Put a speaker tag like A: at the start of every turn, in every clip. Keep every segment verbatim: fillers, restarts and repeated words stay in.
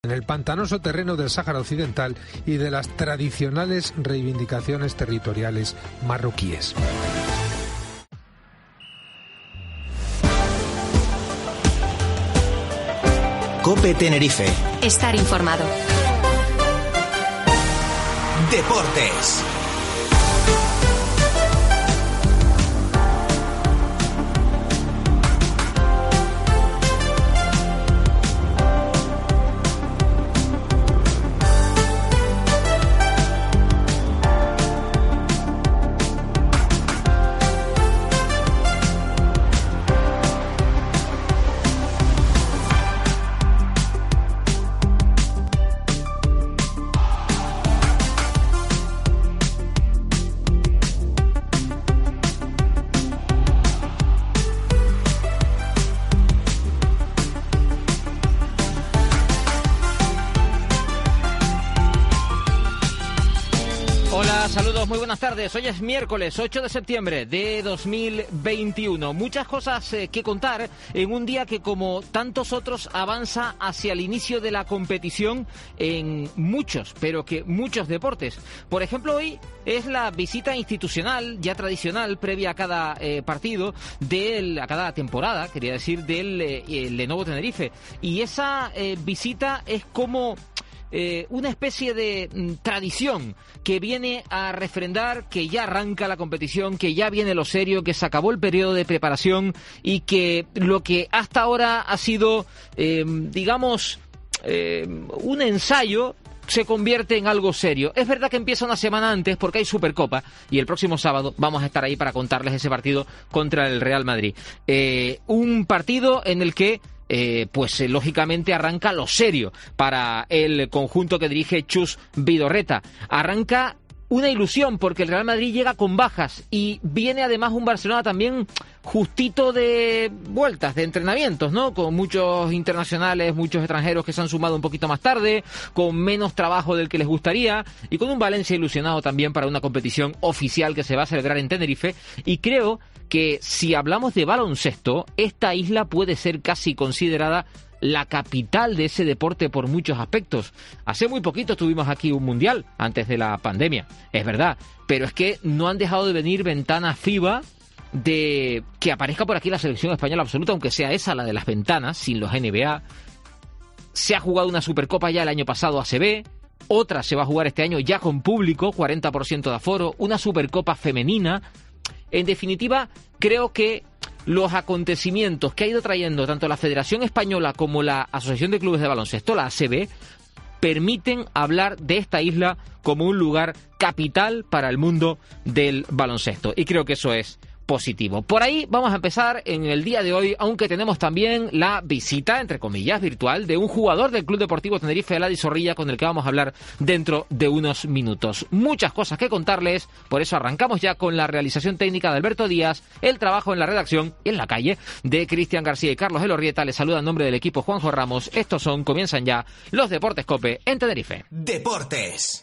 A: en el pantanoso terreno del Sáhara Occidental y de las tradicionales reivindicaciones territoriales marroquíes.
B: COPE Tenerife.
C: Estar informado.
B: Deportes.
D: Muy buenas tardes, hoy es miércoles ocho de septiembre de dos mil veintiuno. Muchas cosas eh, que contar en un día que, como tantos otros, avanza hacia el inicio de la competición en muchos, pero que muchos deportes. Por ejemplo, hoy es la visita institucional, ya tradicional, previa a cada eh, partido, del, a cada temporada, quería decir, del eh, Lenovo Tenerife. Y esa eh, visita es como... Eh, una especie de mm, tradición que viene a refrendar que ya arranca la competición, que ya viene lo serio, que se acabó el periodo de preparación y que lo que hasta ahora ha sido, eh, digamos, eh, un ensayo se convierte en algo serio. Es verdad que empieza una semana antes porque hay Supercopa y el próximo sábado vamos a estar ahí para contarles ese partido contra el Real Madrid. Eh, un partido en el que Eh, pues eh, lógicamente arranca lo serio para el conjunto que dirige Chus Vidorreta. Arranca una ilusión porque el Real Madrid llega con bajas y viene además un Barcelona también justito de vueltas, de entrenamientos, ¿no? Con muchos internacionales, muchos extranjeros que se han sumado un poquito más tarde, con menos trabajo del que les gustaría y con un Valencia ilusionado también para una competición oficial que se va a celebrar en Tenerife. Y creo que si hablamos de baloncesto, esta isla puede ser casi considerada la capital de ese deporte por muchos aspectos. Hace muy poquito tuvimos aquí un mundial, antes de la pandemia, es verdad, pero es que no han dejado de venir ventanas FIBA de que aparezca por aquí la selección española absoluta, aunque sea esa la de las ventanas, sin los N B A. Se ha jugado una Supercopa ya el año pasado A C B, otra se va a jugar este año ya con público, cuarenta por ciento de aforo, una Supercopa femenina. En definitiva, creo que los acontecimientos que ha ido trayendo tanto la Federación Española como la Asociación de Clubes de Baloncesto, la A C B, permiten hablar de esta isla como un lugar capital para el mundo del baloncesto. Y creo que eso es positivo. Por ahí vamos a empezar en el día de hoy, aunque tenemos también la visita, entre comillas, virtual de un jugador del Club Deportivo Tenerife, Eladi Zorrilla, con el que vamos a hablar dentro de unos minutos. Muchas cosas que contarles, por eso arrancamos ya con la realización técnica de Alberto Díaz, el trabajo en la redacción y en la calle de Cristian García y Carlos Elorrieta. Les saluda en nombre del equipo Juanjo Ramos. Estos son, comienzan ya, los Deportes COPE en Tenerife.
B: Deportes.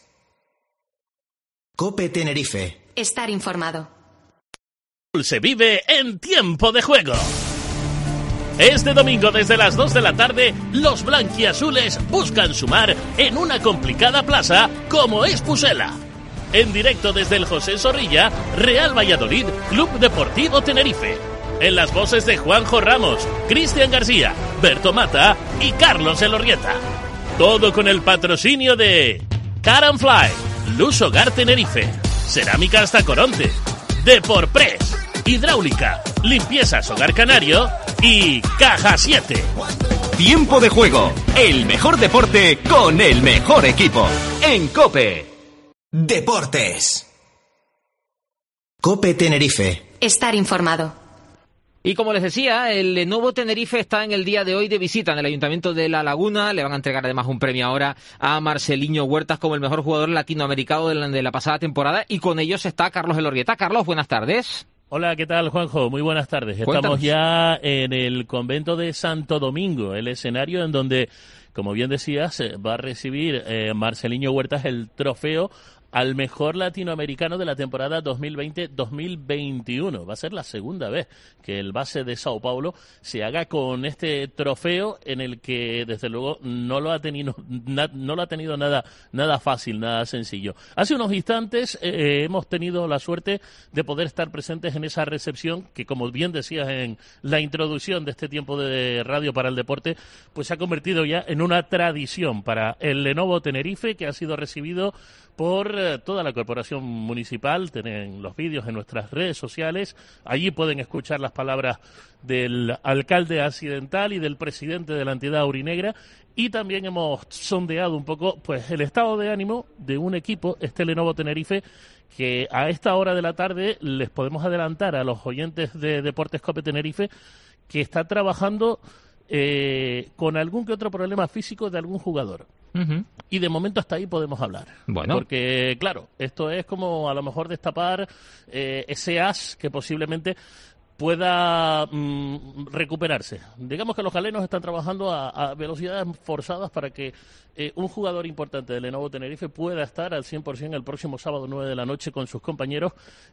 B: COPE Tenerife.
C: Estar informado.
E: Se vive en tiempo de juego. Este domingo desde las dos de la tarde, los blanquiazules buscan sumar en una complicada plaza como es Pusela. En directo desde el José Zorrilla, Real Valladolid, Club Deportivo Tenerife. En las voces de Juanjo Ramos, Cristian García, Berto Mata y Carlos Elorrieta. Todo con el patrocinio de Car and Fly, Luz Hogar Tenerife, Cerámicas Tacoronte, Deporpress, Hidráulica, Limpiezas Hogar Canario y Caja siete.
F: Tiempo de juego, el mejor deporte con el mejor equipo. En COPE.
B: Deportes. COPE Tenerife.
C: Estar informado.
D: Y como les decía, el Lenovo Tenerife está en el día de hoy de visita en el Ayuntamiento de La Laguna. Le van a entregar además un premio ahora a Marceliño Huertas como el mejor jugador latinoamericano de la, de la pasada temporada. Y con ellos está Carlos Elorrieta. Carlos, buenas tardes.
E: Hola, ¿qué tal, Juanjo? Muy buenas tardes.
D: Cuéntanos.
E: Estamos ya en el convento de Santo Domingo, el escenario en donde como bien decías, eh, va a recibir eh, Marceliño Huertas el trofeo al mejor latinoamericano de la temporada dos mil veinte dos mil veintiuno. Va a ser la segunda vez que el base de Sao Paulo se haga con este trofeo, en el que desde luego no lo ha tenido na, no lo ha tenido nada nada fácil, nada sencillo. Hace unos instantes eh, hemos tenido la suerte de poder estar presentes en esa recepción que, como bien decías en la introducción de este tiempo de Radio para el Deporte, pues se ha convertido ya en una tradición para el Lenovo Tenerife, que ha sido recibido por eh, toda la corporación municipal. Tienen los vídeos en nuestras redes sociales. Allí pueden escuchar las palabras del alcalde accidental y del presidente de la entidad aurinegra. Y también hemos sondeado un poco pues el estado de ánimo de un equipo, este Lenovo Tenerife, que a esta hora de la tarde les podemos adelantar a los oyentes de Deportes Cope Tenerife que está trabajando eh, con algún que otro problema físico de algún jugador. Uh-huh. Y de momento hasta ahí podemos hablar. Bueno. Porque, claro, esto es como a lo mejor destapar eh, ese as que posiblemente pueda mm, recuperarse. Digamos que los galenos están trabajando a, a velocidades forzadas para que eh, un jugador importante de Lenovo Tenerife pueda estar al cien por ciento el próximo sábado nueve de la noche con sus compañeros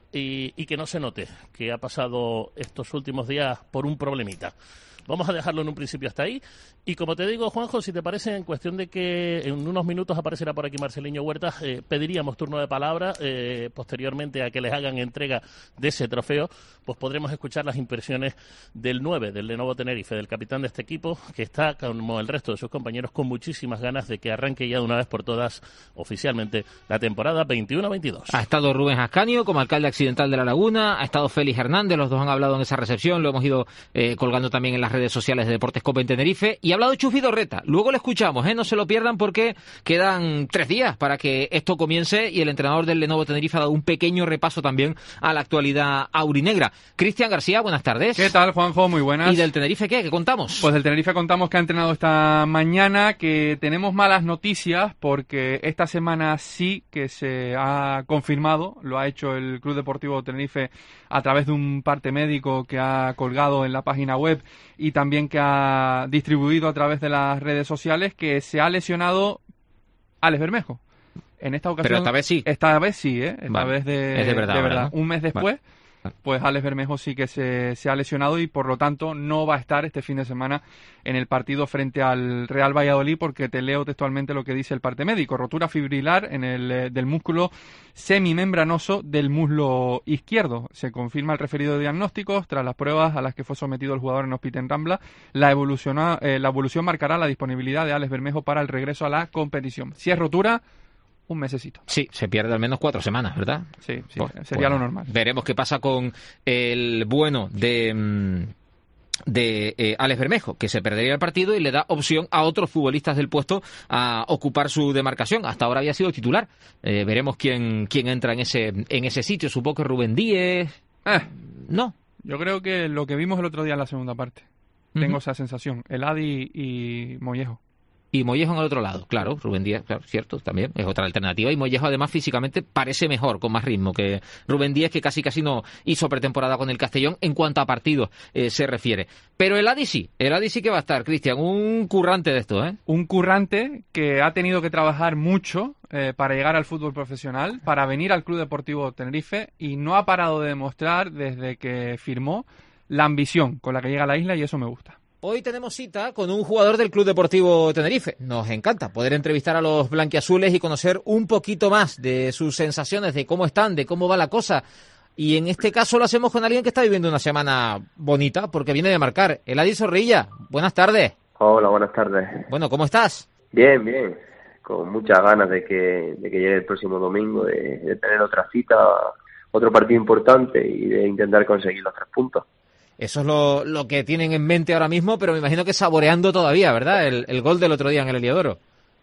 E: y, y que no se note que ha pasado estos últimos días por un problemita. Vamos a dejarlo en un principio hasta ahí. Y como te digo, Juanjo, si te parece, en cuestión de que en unos minutos aparecerá por aquí Marceliño Huertas, eh, pediríamos turno de palabra, eh, posteriormente a que les hagan entrega de ese trofeo, pues podremos escuchar las impresiones del nueve, del Lenovo Tenerife, del capitán de este equipo, que está, como el resto de sus compañeros, con muchísimas ganas de que arranque ya de una vez por todas, oficialmente, la temporada veintiuno veintidós.
D: Ha estado Rubén Ascanio como alcalde accidental de La Laguna, ha estado Félix Hernández, los dos han hablado en esa recepción, lo hemos ido eh, colgando también en las redes sociales de Deportes Cope en Tenerife, y ha hablado Chus Vidorreta. Luego le escuchamos, ¿eh? No se lo pierdan porque quedan tres días para que esto comience, y el entrenador del Lenovo Tenerife ha dado un pequeño repaso también a la actualidad aurinegra. Cristian García, buenas tardes.
G: ¿Qué tal, Juanjo? Muy buenas.
D: ¿Y del Tenerife qué? ¿Qué contamos?
G: Pues del Tenerife contamos que ha entrenado esta mañana, que tenemos malas noticias porque esta semana sí que se ha confirmado, lo ha hecho el Club Deportivo Tenerife a través de un parte médico que ha colgado en la página web y también que ha distribuido a través de las redes sociales, que se ha lesionado Alex Bermejo. En esta ocasión...
D: Pero esta vez sí.
G: Esta vez sí, ¿eh? Esta
D: vale.
G: vez de,
D: es de verdad.
G: De verdad.
D: ¿verdad?
G: Un mes después... Vale. Pues Alex Bermejo sí que se, se ha lesionado y por lo tanto no va a estar este fin de semana en el partido frente al Real Valladolid, porque te leo textualmente lo que dice el parte médico: rotura fibrilar en el del músculo semimembranoso del muslo izquierdo. Se confirma el referido diagnóstico tras las pruebas a las que fue sometido el jugador en Hospital Rambla. La evolución, eh, la evolución marcará la disponibilidad de Alex Bermejo para el regreso a la competición. Si es rotura, un mesecito.
D: Sí, se pierde al menos cuatro semanas, ¿verdad?
G: Sí, sí,
D: pues,
G: sería
D: bueno,
G: lo normal.
D: Veremos qué pasa con el bueno de, de eh, Alex Bermejo, que se perdería el partido y le da opción a otros futbolistas del puesto a ocupar su demarcación. Hasta ahora había sido titular. Eh, veremos quién, quién entra en ese, en ese sitio. Supongo que Rubén Díez...
G: Eh,
D: no.
G: Yo creo que lo que vimos el otro día en la segunda parte. Uh-huh. Tengo esa sensación. El Adi y Mollejo.
D: Y Mollejo en el otro lado, claro, Rubén Díaz, claro, cierto, también es otra alternativa. Y Mollejo además físicamente parece mejor, con más ritmo que Rubén Díaz, que casi casi no hizo pretemporada con el Castellón en cuanto a partidos eh, se refiere. Pero el Adi sí, el Adi sí que va a estar, Cristian, un currante de esto, ¿eh?
G: Un currante que ha tenido que trabajar mucho eh, para llegar al fútbol profesional, para venir al Club Deportivo Tenerife, y no ha parado de demostrar desde que firmó la ambición con la que llega a la isla, y eso me gusta.
D: Hoy tenemos cita con un jugador del Club Deportivo Tenerife. Nos encanta poder entrevistar a los blanquiazules y conocer un poquito más de sus sensaciones, de cómo están, de cómo va la cosa. Y en este caso lo hacemos con alguien que está viviendo una semana bonita, porque viene de marcar. El Adi Zorrilla, buenas tardes.
H: Hola, buenas tardes.
D: Bueno, ¿cómo estás?
H: Bien, bien. Con muchas ganas de que, de que llegue el próximo domingo, de, de tener otra cita, otro partido importante y de intentar conseguir los tres puntos.
D: Eso es lo, lo que tienen en mente ahora mismo, pero me imagino que saboreando todavía, ¿verdad? El, el gol del otro día en el Heliodoro.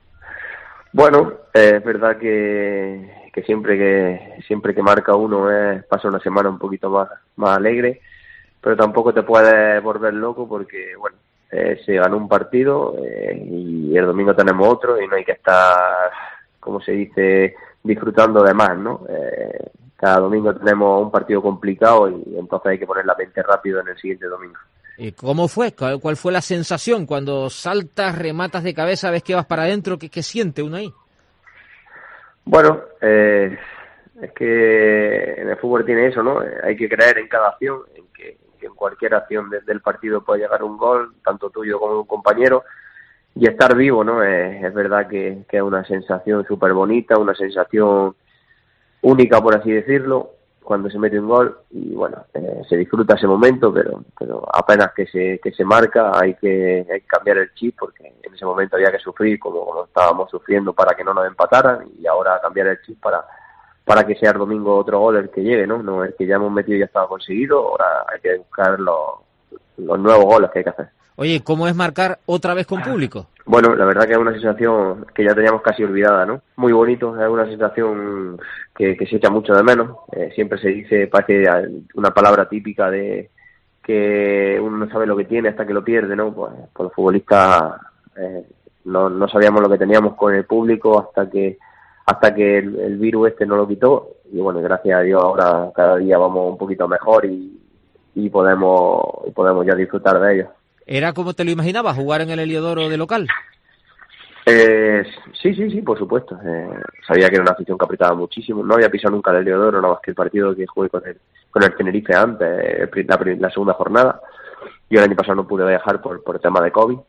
H: Bueno, eh, es verdad que, que siempre que siempre que marca uno es pasa una semana un poquito más, más alegre, pero tampoco te puedes volver loco porque, bueno, eh, se ganó un partido eh, y el domingo tenemos otro y no hay que estar, como se dice, disfrutando de más, ¿no? Eh, Cada domingo tenemos un partido complicado y entonces hay que poner la mente rápido en el siguiente domingo.
D: ¿Y cómo fue? ¿Cuál, ¿Cuál fue la sensación cuando saltas, rematas de cabeza, ves que vas para adentro? ¿Qué, qué siente uno ahí?
H: Bueno, eh, es que en el fútbol tiene eso, ¿no? Hay que creer en cada acción, en que, que en cualquier acción de, del partido puede llegar un gol, tanto tuyo como de un compañero, y estar vivo, ¿no? Es, es verdad que, que es una sensación súper bonita, una sensación única, por así decirlo, cuando se mete un gol, y bueno, eh, se disfruta ese momento, pero pero apenas que se que se marca hay que, hay que cambiar el chip, porque en ese momento había que sufrir como, como estábamos sufriendo para que no nos empataran, y ahora cambiar el chip para para que sea el domingo otro gol el que llegue, ¿no? No el que ya hemos metido ya estaba conseguido, ahora hay que buscar los, los nuevos goles que hay que hacer.
D: Oye, ¿cómo es marcar otra vez con público?
H: Bueno, la verdad que es una sensación que ya teníamos casi olvidada, ¿no? Muy bonito, es una sensación que, que se echa mucho de menos. Eh, siempre se dice, parece una palabra típica de que uno no sabe lo que tiene hasta que lo pierde, ¿no? Pues, pues los futbolistas eh, no, no sabíamos lo que teníamos con el público hasta que hasta que el, el virus este no lo quitó. Y bueno, gracias a Dios ahora cada día vamos un poquito mejor y, y podemos y podemos ya disfrutar de ello.
D: ¿Era como te lo imaginabas, jugar en el Heliodoro de local?
H: Eh, sí, sí, sí, por supuesto. Eh, sabía que era una afición que apretaba muchísimo. No había pisado nunca el Heliodoro, nada más que el partido que jugué con el, con el Tenerife antes, la, la segunda jornada. Yo el año pasado no pude viajar por, por el tema de COVID.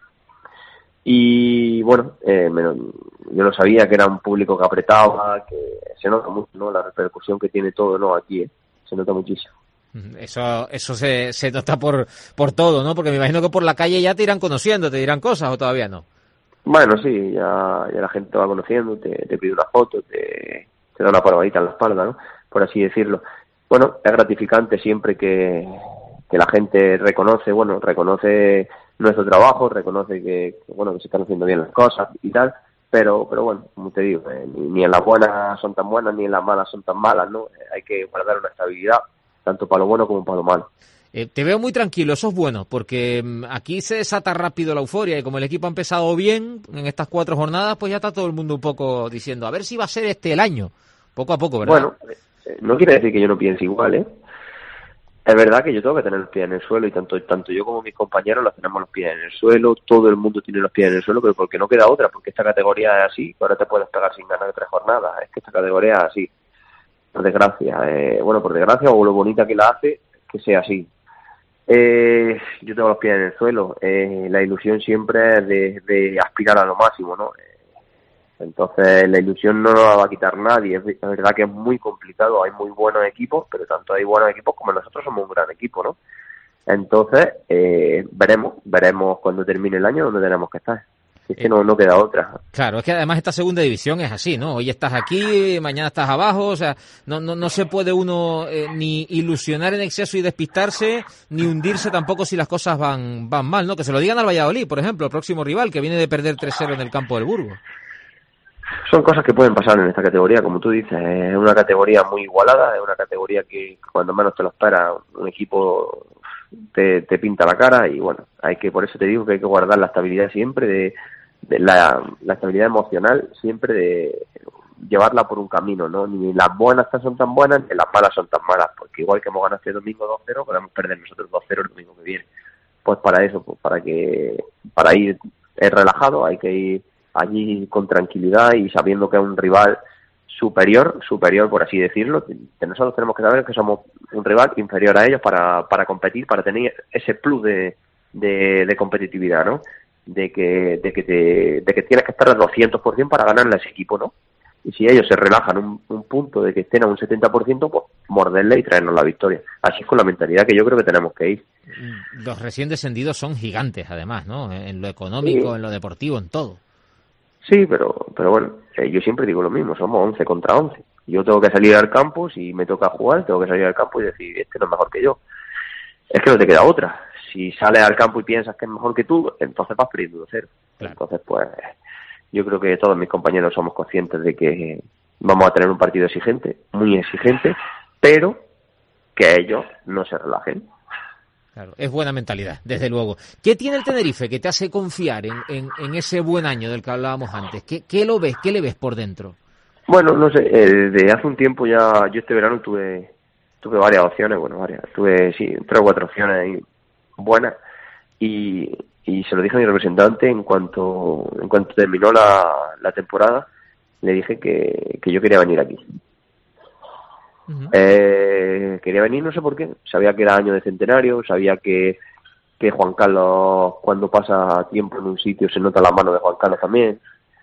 H: Y bueno, eh, me, yo lo sabía que era un público que apretaba, que se nota mucho, ¿no? La repercusión que tiene todo, ¿no? Aquí, ¿eh? Se nota muchísimo.
D: Eso eso se, se nota por por todo, ¿no? Porque me imagino que por la calle ya te irán conociendo, te dirán cosas, ¿o todavía no?
H: Bueno, sí, ya, ya la gente te va conociendo, te, te pide una foto, te, te da una palmadita en la espalda, ¿no? Por así decirlo. Bueno, es gratificante siempre que, que la gente reconoce, bueno, reconoce nuestro trabajo, reconoce que, que, bueno, que se están haciendo bien las cosas y tal, pero pero bueno, como te digo, eh, ni, ni en las buenas son tan buenas, ni en las malas son tan malas, ¿no? Eh, hay que guardar una estabilidad, tanto para lo bueno como para lo malo.
D: Eh, te veo muy tranquilo, eso es bueno, porque um, aquí se desata rápido la euforia y como el equipo ha empezado bien en estas cuatro jornadas, pues ya está todo el mundo un poco diciendo, a ver si va a ser este el año, poco a poco, ¿verdad?
H: Bueno, eh, no quiere decir que yo no piense igual, ¿eh? Es verdad que yo tengo que tener los pies en el suelo y tanto tanto yo como mis compañeros los tenemos los pies en el suelo, todo el mundo tiene los pies en el suelo, pero porque no queda otra, porque esta categoría es así, ahora te puedes pegar sin ganar tres jornadas, es que esta categoría es así. Por desgracia, eh, bueno, por desgracia o lo bonita que la hace, que sea así. Eh, yo tengo los pies en el suelo, eh, la ilusión siempre es de, de aspirar a lo máximo, ¿no? Entonces la ilusión no nos la va a quitar nadie, es verdad que es muy complicado, hay muy buenos equipos, pero tanto hay buenos equipos como nosotros somos un gran equipo, ¿no? Entonces, eh, veremos, veremos cuando termine el año dónde tenemos que estar. Es que no, no queda otra.
D: Claro, es que además esta segunda división es así, ¿no? Hoy estás aquí, mañana estás abajo, o sea, no no, no se puede uno eh, ni ilusionar en exceso y despistarse, ni hundirse tampoco si las cosas van van mal, ¿no? Que se lo digan al Valladolid, por ejemplo, el próximo rival, que viene de perder tres cero en el campo del Burgos.
H: Son cosas que pueden pasar en esta categoría, como tú dices, es una categoría muy igualada, es una categoría que cuando menos te lo esperas, un equipo te, te pinta la cara y bueno, hay que, por eso te digo que hay que guardar la estabilidad siempre de de la, la estabilidad emocional, siempre de llevarla por un camino, ¿no? Ni las buenas son tan buenas, ni las malas son tan malas, porque igual que hemos ganado este domingo dos cero, podemos perder nosotros dos cero el domingo que viene. Pues para eso, pues para que para ir relajado, hay que ir allí con tranquilidad y sabiendo que es un rival superior, superior por así decirlo, que nosotros tenemos que saber que somos un rival inferior a ellos para, para competir, para tener ese plus de, de, de competitividad, ¿no? de que de que te, de que tienes que estar al doscientos por ciento para ganarle a ese equipo, ¿no? Y si ellos se relajan un, un punto de que estén a un setenta por ciento, pues morderle y traernos la victoria. Así es con la mentalidad que yo creo que tenemos que ir.
D: Los recién descendidos son gigantes, además, ¿no? En lo económico, sí, en lo deportivo, en todo.
H: Sí, pero pero bueno, yo siempre digo lo mismo, somos once contra once. Yo tengo que salir al campo, si me toca jugar, tengo que salir al campo y decir, este no es mejor que yo. Es que no te queda otra. Si sales al campo y piensas que es mejor que tú, entonces vas perdiendo de cero. Claro. Entonces, pues, yo creo que todos mis compañeros somos conscientes de que vamos a tener un partido exigente, muy exigente, pero que ellos no se relajen.
D: Claro, es buena mentalidad, desde luego. ¿Qué tiene el Tenerife que te hace confiar en, en, en ese buen año del que hablábamos antes? ¿Qué, qué lo ves? ¿Qué le ves por dentro?
H: Bueno, no sé, eh, de hace un tiempo ya, yo este verano tuve tuve varias opciones, bueno, varias, tuve, sí, tres o cuatro opciones y buenas, y, y se lo dije a mi representante en cuanto en cuanto terminó la, la temporada, le dije que, que yo quería venir aquí. Uh-huh. Eh, quería venir, no sé por qué, sabía que era año de centenario, sabía que, que Juan Carlos, cuando pasa tiempo en un sitio, se nota la mano de Juan Carlos también.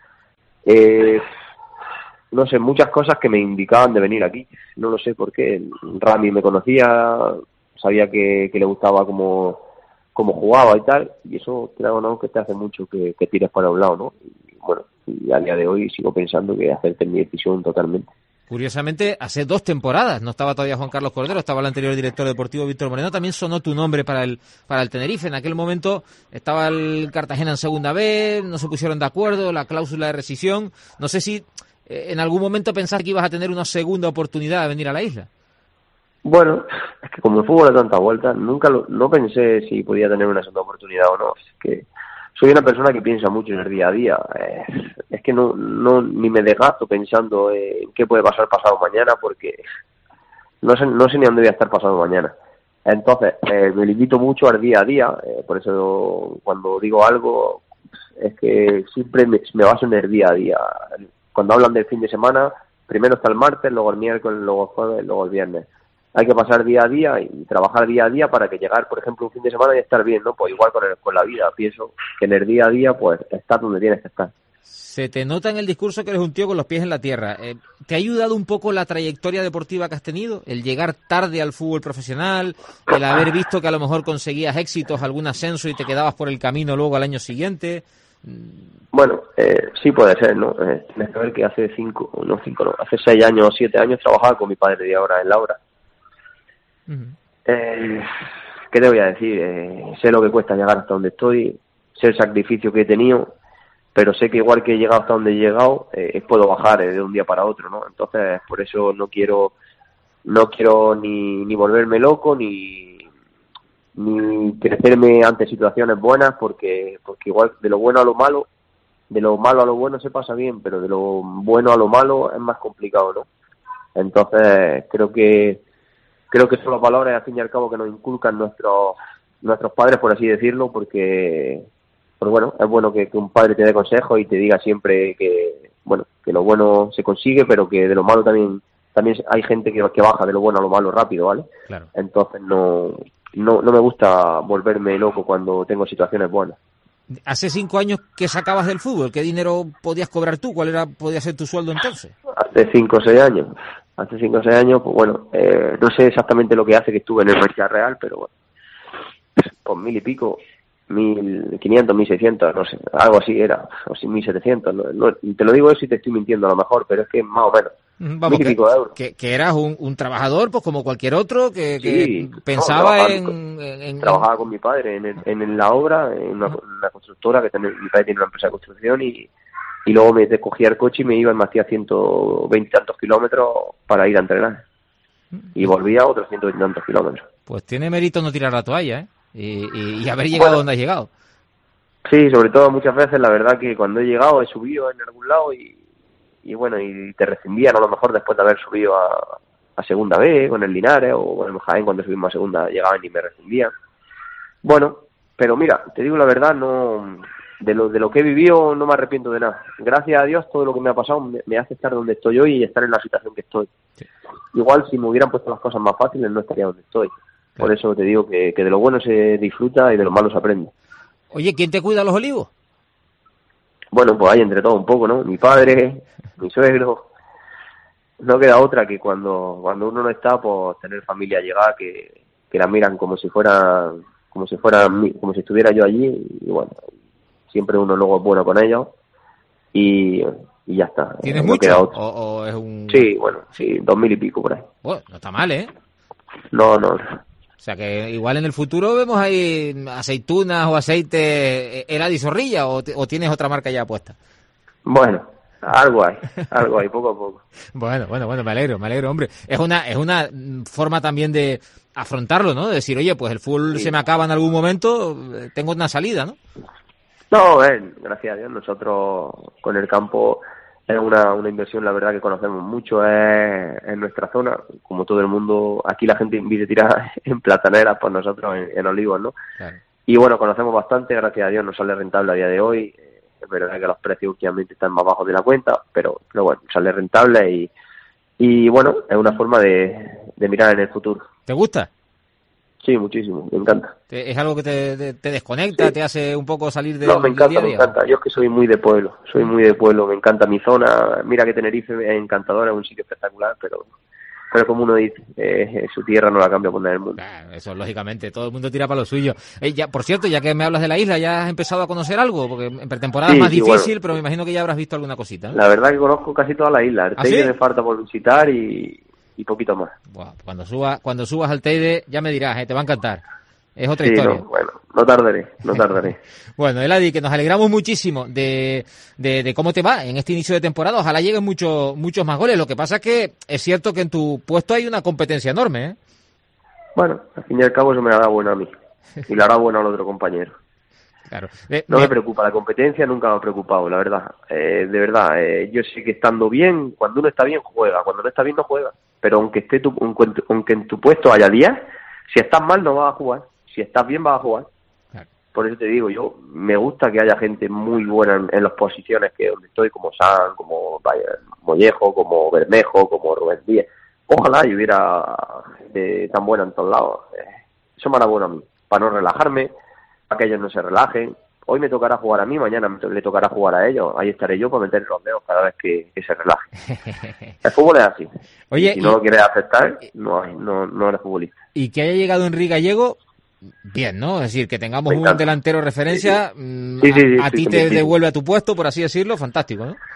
H: Eh, no sé, muchas cosas que me indicaban de venir aquí, no lo sé por qué. Rami me conocía, sabía que, que le gustaba cómo, cómo jugaba y tal, y eso creo no que te hace mucho que, que tires para un lado, ¿no? Y bueno, y a día de hoy sigo pensando que hacerte mi decisión totalmente.
D: Curiosamente, hace dos temporadas no estaba todavía Juan Carlos Cordero, estaba el anterior director deportivo Víctor Moreno, también sonó tu nombre para el para el Tenerife. En aquel momento estaba el Cartagena en segunda B, no se pusieron de acuerdo, la cláusula de rescisión. No sé si eh, en algún momento pensaste que ibas a tener una segunda oportunidad de venir a la isla.
H: Bueno, es que como el fútbol da tanta vuelta, nunca lo, no pensé si podía tener una segunda oportunidad o no. Es que soy una persona que piensa mucho en el día a día. Eh, es que no, no ni me desgasto pensando en qué puede pasar pasado mañana, porque no sé, no sé ni dónde voy a estar pasado mañana. Entonces, eh, me limito mucho al día a día. Eh, por eso cuando digo algo, es que siempre me, me baso en el día a día. Cuando hablan del fin de semana, primero está el martes, luego el miércoles, luego el jueves, luego el viernes. Hay que pasar día a día y trabajar día a día para que llegar, por ejemplo, un fin de semana y estar bien, ¿no? Pues igual con, el, con la vida, pienso que en el día a día, pues, estás donde tienes que estar.
D: Se te nota en el discurso que eres un tío con los pies en la tierra. Eh, ¿Te ha ayudado un poco la trayectoria deportiva que has tenido? El llegar tarde al fútbol profesional, el haber visto que a lo mejor conseguías éxitos, algún ascenso y te quedabas por el camino luego al año siguiente.
H: Bueno, eh, sí puede ser, ¿no? Eh, tienes que ver que hace cinco, no cinco, no, hace seis años o siete años trabajaba con mi padre y ahora en Laura. Uh-huh. Eh, ¿Qué te voy a decir? Eh, sé lo que cuesta llegar hasta donde estoy, sé el sacrificio que he tenido, pero sé que igual que he llegado hasta donde he llegado, eh, puedo bajar eh, de un día para otro, ¿no? Entonces, por eso no quiero no quiero ni, ni volverme loco, ni ni crecerme ante situaciones buenas, porque porque igual de lo bueno a lo malo, de lo malo a lo bueno se pasa bien, pero de lo bueno a lo malo es más complicado, ¿no? Entonces, creo que Creo que son los valores, al fin y al cabo, que nos inculcan nuestros nuestros padres, por así decirlo, porque, pues bueno, es bueno que, que un padre te dé consejos y te diga siempre que, bueno, que lo bueno se consigue, pero que de lo malo también también hay gente que, que baja de lo bueno a lo malo rápido, ¿vale?
D: Claro.
H: Entonces no, no, no me gusta volverme loco cuando tengo situaciones buenas.
D: Hace cinco años que sacabas del fútbol, ¿qué dinero podías cobrar tú? ¿Cuál era podía ser tu sueldo entonces?
H: Hace cinco o seis años. Hace cinco o seis años, pues bueno, eh, no sé exactamente lo que hace que estuve en el Mercado Real, pero bueno, pues mil y pico, mil quinientos, mil seiscientos, no sé, algo así era, o sí, mil setecientos, no, no, te lo digo eso y te estoy mintiendo a lo mejor, pero es que más o menos.
D: Vamos, mil y pico de euros. Que, que eras un, un trabajador, pues como cualquier otro, que,
H: sí,
D: que pensaba
H: no,
D: en,
H: con,
D: en, en...
H: Trabajaba con mi padre en, el, en la obra, en una, una constructora, que tiene, mi padre tiene una empresa de construcción, y, y luego me cogía el coche y me iba y me hacía ciento veinte tantos kilómetros para ir a entrenar. Y volvía a otros ciento veinte tantos kilómetros.
D: Pues tiene mérito no tirar la toalla, ¿eh? Y, y, y haber llegado bueno, donde has llegado.
H: Sí, sobre todo muchas veces, la verdad que cuando he llegado he subido en algún lado y y bueno, y te rescindían a lo mejor después de haber subido a, a segunda B, con el Linares, o con el Jaén cuando subimos a segunda llegaban y me rescindían. Bueno, pero mira, te digo la verdad, no de lo de lo que he vivido no me arrepiento de nada. Gracias a Dios todo lo que me ha pasado me, me hace estar donde estoy hoy y estar en la situación que estoy. Sí. Igual si me hubieran puesto las cosas más fáciles no estaría donde estoy. Claro. Por eso te digo que, que de lo bueno se disfruta y de lo malo se aprende.
D: Oye, ¿quién te cuida los olivos?
H: Bueno, pues hay entre todo un poco, ¿no? Mi padre, mi suegro. No queda otra que cuando cuando uno no está, pues tener familia llegada que, que la miran como si fuera como si fuera como si estuviera yo allí, y bueno, siempre uno luego es bueno con ellos y, y ya está.
D: ¿Tienes
H: no
D: mucho?
H: Queda otra.
D: ¿O, o es un...
H: Sí, bueno, sí, dos mil y pico por ahí.
D: Bueno, no está mal, ¿eh?
H: No, no.
D: O sea que igual en el futuro vemos ahí aceitunas o aceite Eladi y Zorrilla, o, o tienes otra marca ya puesta.
H: Bueno, algo hay, algo hay, poco a poco.
D: Bueno, bueno, bueno, me alegro, me alegro, hombre. Es una, es una forma también de afrontarlo, ¿no? De decir, oye, pues el fútbol sí. se me acaba en algún momento, tengo una salida, ¿no?
H: No, ven, gracias a Dios, nosotros con el campo es una, una inversión, la verdad, que conocemos mucho, es en nuestra zona, como todo el mundo, aquí la gente invita a tirar en plataneras, pues nosotros en, en olivos, ¿no? Claro. Y bueno, conocemos bastante, gracias a Dios nos sale rentable a día de hoy. Es verdad que los precios últimamente están más bajos de la cuenta, pero, pero bueno, sale rentable y, y bueno, es una forma de, de mirar en el futuro.
D: ¿Te gusta?
H: Sí, muchísimo, me encanta.
D: ¿Es algo que te, te, te desconecta, sí. te hace un poco salir de
H: No, me encanta,
D: día a día?
H: me encanta. Yo es que soy muy de pueblo, soy muy de pueblo, me encanta mi zona. Mira que Tenerife es encantador, es un sitio espectacular, pero... Pero como uno dice, eh, su tierra no la cambia por nada del mundo.
D: Claro, eso lógicamente, todo el mundo tira para lo suyo. Eh, ya, por cierto, ya que me hablas de la isla, ¿ya has empezado a conocer algo? Porque en pretemporada sí, es más sí, difícil, bueno, pero me imagino que ya habrás visto alguna cosita, ¿no?
H: La verdad que conozco casi toda la isla. El
D: ¿Ah,
H: Teide
D: sí?
H: me falta por visitar y, y poquito más.
D: Wow, cuando, suba, cuando subas al Teide ya me dirás, eh, te va a encantar. Es otra
H: sí,
D: historia.
H: No, bueno, no tardaré, no tardaré.
D: Bueno, Eladi, que nos alegramos muchísimo de, de, de cómo te va en este inicio de temporada. Ojalá lleguen muchos muchos más goles. Lo que pasa es que es cierto que en tu puesto hay una competencia enorme, ¿eh?
H: Bueno, al fin y al cabo eso me hará bueno a mí. Y le hará bueno al otro compañero.
D: Claro. Eh,
H: no
D: me...
H: me preocupa, la competencia nunca me ha preocupado, la verdad. Eh, de verdad, eh, yo sé que estando bien, cuando uno está bien juega, cuando no está bien no juega. Pero aunque esté tu, aunque, aunque en tu puesto haya días, si estás mal no vas a jugar. Si estás bien vas a jugar. Claro. Por eso te digo, yo me gusta que haya gente muy buena en, en las posiciones que donde estoy, como San, como vaya, Mollejo, como Bermejo, como Rubén Díaz. Ojalá yo hubiera gente tan buena en todos lados. Eso me hará bueno a mí, para no relajarme, para que ellos no se relajen. Hoy me tocará jugar a mí, mañana me le tocará jugar a ellos. Ahí estaré yo para meter los dedos cada vez que, que se relaje. El fútbol es así.
D: Oye,
H: si no y... lo quieres aceptar, no, hay, no, no eres futbolista.
D: Y que haya llegado Enrique Gallego, bien, ¿no? Es decir, que tengamos un delantero referencia, sí, sí. Sí, sí, a, a sí, ti sí, te sí. devuelve a tu puesto, por así decirlo, fantástico, ¿no?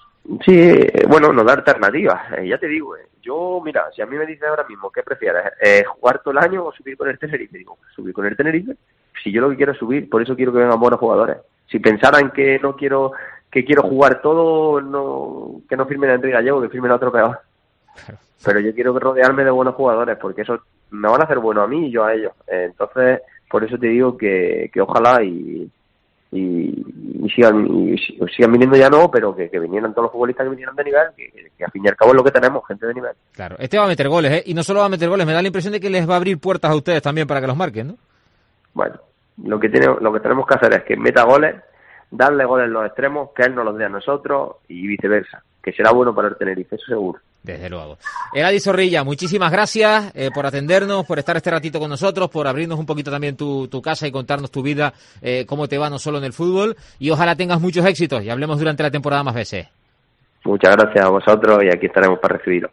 H: Sí, bueno, nos da alternativas. Eh, ya te digo, eh, yo, mira, si a mí me dices ahora mismo, ¿qué prefieres? Eh, ¿Jugar todo el año o subir con el Tenerife? Digo, subir con el Tenerife. Si yo lo que quiero es subir, por eso quiero que vengan buenos jugadores. Si pensaran que no quiero, que quiero jugar todo, no, que no firmen a Enrique Gallego, que firmen a otro peor. Pero yo quiero rodearme de buenos jugadores, porque eso me van a hacer bueno a mí y yo a ellos. Eh, entonces, por eso te digo que, que ojalá y, y, y sigan y sigan viniendo ya no, pero que, que vinieran todos los futbolistas que vinieran de nivel, que, que al fin y al cabo es lo que tenemos, gente de nivel.
D: Claro, este va a meter goles, ¿eh? Y no solo va a meter goles, me da la impresión de que les va a abrir puertas a ustedes también para que los marquen, ¿no?
H: Bueno, lo que tiene, lo que tenemos que hacer es que meta goles, darle goles en los extremos, que él nos los dé a nosotros y viceversa, que será bueno para el Tenerife, eso seguro.
D: Desde luego. Eladi Zorrilla, muchísimas gracias eh, por atendernos, por estar este ratito con nosotros, por abrirnos un poquito también tu, tu casa y contarnos tu vida, eh, cómo te va no solo en el fútbol, y ojalá tengas muchos éxitos y hablemos durante la temporada más veces.
H: Muchas gracias a vosotros y aquí estaremos para recibirlo.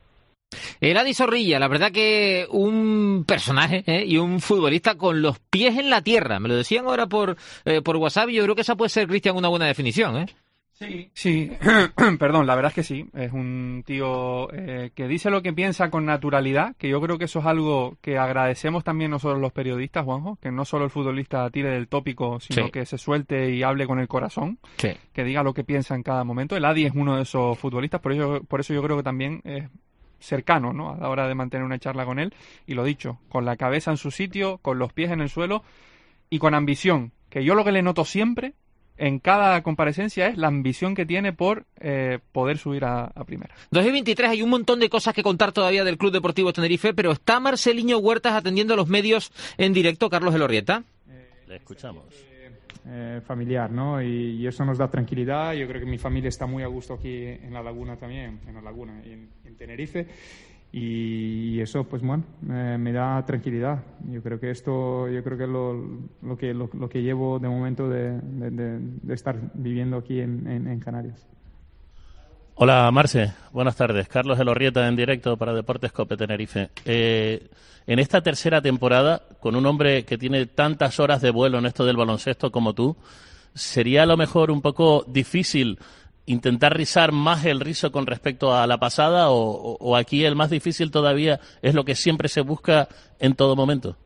D: Eladi Zorrilla, la verdad que un personaje ¿eh? y un futbolista con los pies en la tierra. Me lo decían ahora por, eh, por WhatsApp y yo creo que esa puede ser, Cristian, una buena definición, ¿eh?
G: Sí, sí, perdón, la verdad es que sí, es un tío eh, que dice lo que piensa con naturalidad, que yo creo que eso es algo que agradecemos también nosotros los periodistas, Juanjo, que no solo el futbolista tire del tópico, sino sí. que se suelte y hable con el corazón, sí. que diga lo que piensa en cada momento. El Adi es uno de esos futbolistas, por eso, por eso yo creo que también es cercano, ¿no?, a la hora de mantener una charla con él, y lo dicho, con la cabeza en su sitio, con los pies en el suelo y con ambición, que yo lo que le noto siempre en cada comparecencia es la ambición que tiene por eh, poder subir a, a primera.
D: dos mil veintitrés hay un montón de cosas que contar todavía del Club Deportivo Tenerife, pero está Marceliño Huertas atendiendo a los medios en directo. Carlos Elorrieta.
I: Eh, Le escuchamos. Eh, familiar, ¿no? Y, y eso nos da tranquilidad. Yo creo que mi familia está muy a gusto aquí en La Laguna también, en La Laguna y en, en Tenerife. Y eso, pues bueno, eh, me da tranquilidad. Yo creo que esto, yo creo que es lo, lo que lo, lo que llevo de momento de, de, de, de estar viviendo aquí en, en, en Canarias.
E: Hola, Marce. Buenas tardes. Carlos Elorrieta en directo para Deportes Cope Tenerife. Eh, en esta tercera temporada, con un hombre que tiene tantas horas de vuelo en esto del baloncesto como tú, ¿sería a lo mejor un poco difícil intentar rizar más el rizo con respecto a la pasada o, o, o aquí el más difícil todavía es lo que siempre se busca en todo momento?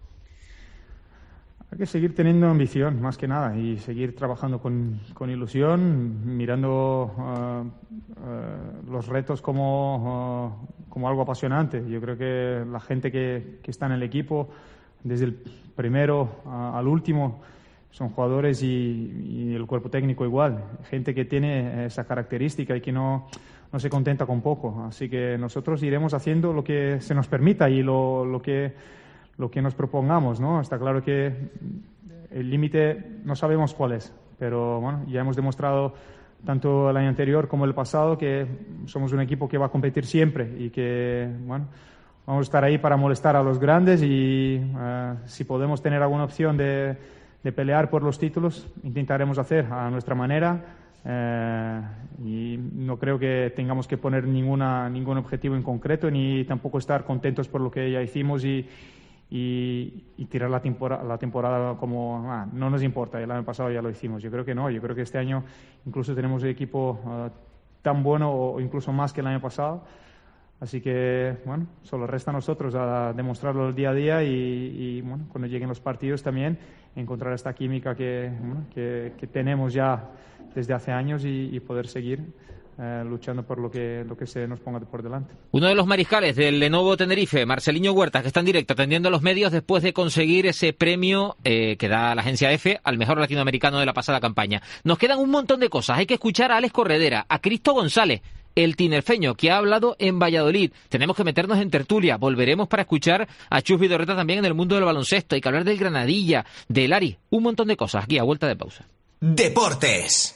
I: Hay que seguir teniendo ambición, más que nada, y seguir trabajando con, con ilusión, mirando uh, uh, los retos como, uh, como algo apasionante. Yo creo que la gente que, que está en el equipo, desde el primero uh, al último, son jugadores y, y el cuerpo técnico igual, gente que tiene esa característica y que no, no se contenta con poco. Así que nosotros iremos haciendo lo que se nos permita y lo, lo, que, lo que nos propongamos, ¿no? Está claro que el límite no sabemos cuál es, pero bueno, ya hemos demostrado tanto el año anterior como el pasado que somos un equipo que va a competir siempre y que, bueno, vamos a estar ahí para molestar a los grandes y uh, si podemos tener alguna opción de, de pelear por los títulos, intentaremos hacer a nuestra manera uh, y no creo que tengamos que poner ninguna, ningún objetivo en concreto ni tampoco estar contentos por lo que ya hicimos y, y, y tirar la, tempora, la temporada como ah, no nos importa, el año pasado ya lo hicimos. Yo creo que no, yo creo que este año incluso tenemos un equipo uh, tan bueno o incluso más que el año pasado. Así que, bueno, solo resta a nosotros a demostrarlo el día a día y, y bueno, cuando lleguen los partidos también encontrar esta química que, bueno, que, que tenemos ya desde hace años y, y poder seguir eh, luchando por lo que, lo que se nos ponga por delante.
D: Uno de los mariscales del Lenovo Tenerife, Marceliño Huertas, que está en directo atendiendo a los medios después de conseguir ese premio eh, que da la agencia EFE al mejor latinoamericano de la pasada campaña. Nos quedan un montón de cosas. Hay que escuchar a Alex Corredera, a Cristo González, el tinerfeño que ha hablado en Valladolid. Tenemos que meternos en tertulia. Volveremos para escuchar a Chus Vidorreta también en el mundo del baloncesto. Hay que hablar del Granadilla, del Ari, un montón de cosas. Aquí a vuelta de pausa.
B: Deportes.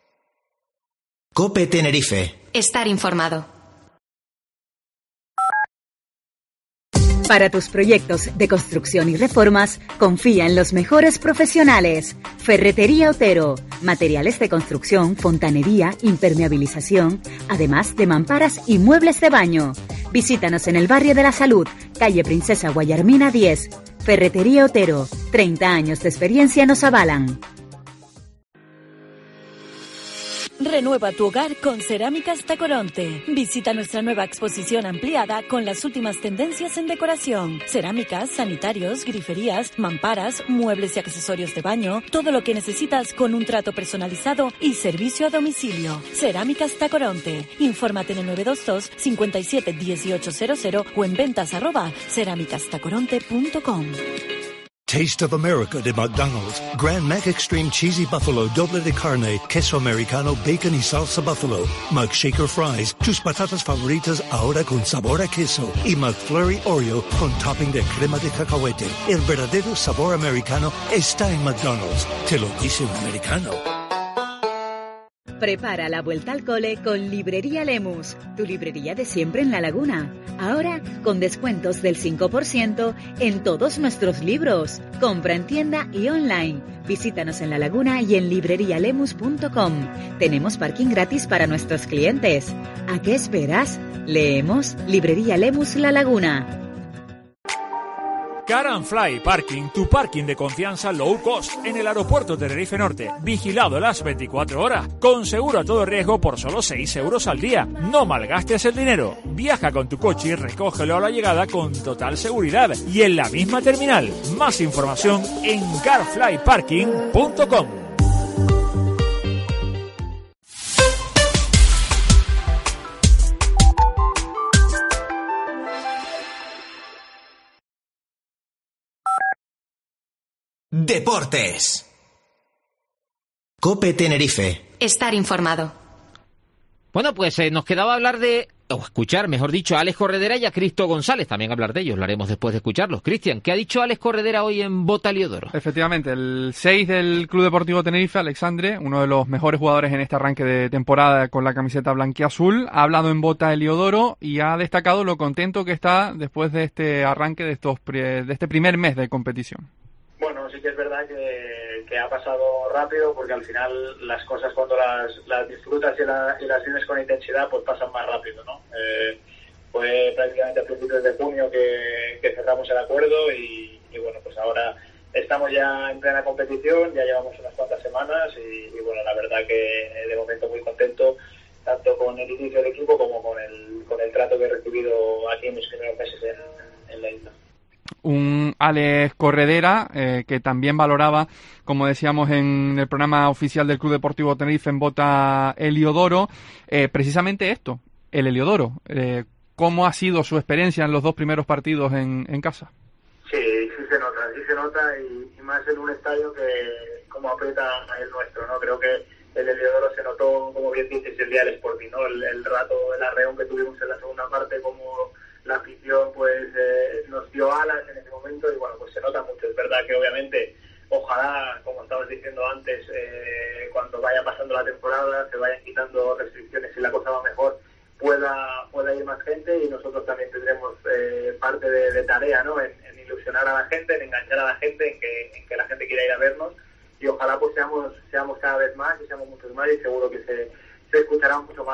B: COPE Tenerife.
C: Estar informado.
J: Para tus proyectos de construcción y reformas, confía en los mejores profesionales. Ferretería Otero. Materiales de construcción, fontanería, impermeabilización, además de mamparas y muebles de baño. Visítanos en el barrio de la Salud, calle Princesa Guayarmina diez. Ferretería Otero. treinta años de experiencia nos avalan.
K: Renueva tu hogar con Cerámicas Tacoronte. Visita nuestra nueva exposición ampliada con las últimas tendencias en decoración. Cerámicas, sanitarios, griferías, mamparas, muebles y accesorios de baño. Todo lo que necesitas con un trato personalizado y servicio a domicilio. Cerámicas Tacoronte. Infórmate en el nueve dos dos, cinco siete, uno ocho cero cero o en ventas arroba cerámicastacoronte punto com.
L: Taste of America de McDonald's. Grand Mac Extreme Cheesy Buffalo Doble de Carne, Queso Americano, Bacon y Salsa Buffalo. McShaker Fries, tus patatas favoritas ahora con sabor a queso. Y McFlurry Oreo con topping de crema de cacahuete. El verdadero sabor americano está en McDonald's. Te lo dice un americano.
J: Prepara la vuelta al cole con Librería Lemus, tu librería de siempre en La Laguna. Ahora con descuentos del cinco por ciento en todos nuestros libros. Compra en tienda y online. Visítanos en La Laguna y en librería lemus punto com. Tenemos parking gratis para nuestros clientes. ¿A qué esperas? Leemos Librería Lemus La Laguna.
M: Car and Fly Parking, tu parking de confianza low cost en el aeropuerto de Tenerife Norte. Vigilado las veinticuatro horas, con seguro a todo riesgo por solo seis euros al día. No malgastes el dinero. Viaja con tu coche y recógelo a la llegada con total seguridad y en la misma terminal. Más información en car fly parking punto com.
B: Deportes. COPE Tenerife.
C: Estar informado.
D: Bueno, pues eh, nos quedaba hablar de, o escuchar, mejor dicho, a Alex Corredera y a Cristo González. También hablar de ellos, lo haremos después de escucharlos. Cristian, ¿qué ha dicho Alex Corredera hoy en Bota Eliodoro?
G: Efectivamente, el seis del Club Deportivo Tenerife, Alexandre, uno de los mejores jugadores en este arranque de temporada con la camiseta blanquiazul, ha hablado en Bota Eliodoro y ha destacado lo contento que está después de este arranque, de, estos, de este primer mes de competición.
N: Bueno, sí que es verdad que, que ha pasado rápido porque al final las cosas cuando las, las disfrutas y, la, y las vives con intensidad pues pasan más rápido, ¿no? Eh, fue prácticamente a principios de junio que, que cerramos el acuerdo y, y bueno, pues ahora estamos ya en plena competición, ya llevamos unas cuantas semanas y, y bueno, la verdad que de momento muy contento tanto con el inicio del equipo como con el, con el trato que he recibido aquí en mis primeros meses en, en la isla.
G: Un Alex Corredera eh, que también valoraba, como decíamos en el programa oficial del Club Deportivo Tenerife en Bota Eliodoro, eh, precisamente esto, el Eliodoro. Eh, ¿Cómo ha sido su experiencia en los dos primeros partidos en, en casa?
N: Sí, sí se nota, sí se nota y, y más en un estadio que como aprieta el nuestro, ¿no? Creo que el Heliodoro se notó, como bien dices, el día del Sporting, ¿no? El, el rato, el arreón que tuvimos en la segunda parte, como la afición pues eh, nos dio alas en ese momento y bueno, pues se nota mucho. Es verdad que obviamente ojalá, como estabas diciendo antes, eh, cuando vaya pasando la temporada, se vayan quitando restricciones y la cosa va mejor, pueda pueda ir más gente y nosotros también tendremos eh, parte de, de tarea, ¿no? En, en ilusionar a la gente, en enganchar a la gente, en que, en que la gente quiera ir a vernos y ojalá pues seamos seamos cada vez más y seamos muchos más y seguro que se, se escuchará mucho más